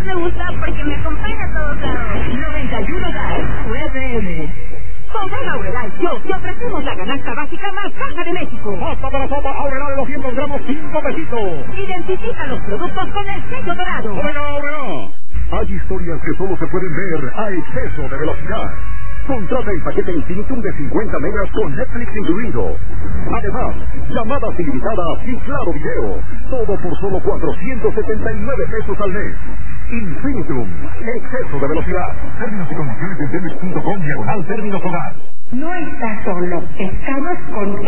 me gusta porque me acompaña a todos lados. 91 Gas, UFM. Con Aurrerá y yo te ofrecemos la canasta básica más baja de México. Hasta para sopa Aurrerá de 200 gramos, 5 pesitos. Identifica los productos con el sello dorado. Aurrerá. Hay historias que solo se pueden ver a exceso de velocidad. Contrata el paquete Infinitum de 50 megas con Netflix incluido. Además, llamadas ilimitadas y claro video. Todo por solo 479 pesos al mes. Infinitum, exceso de velocidad. Términos y condiciones en telmex.com/términos hogar. No estás solo, estamos con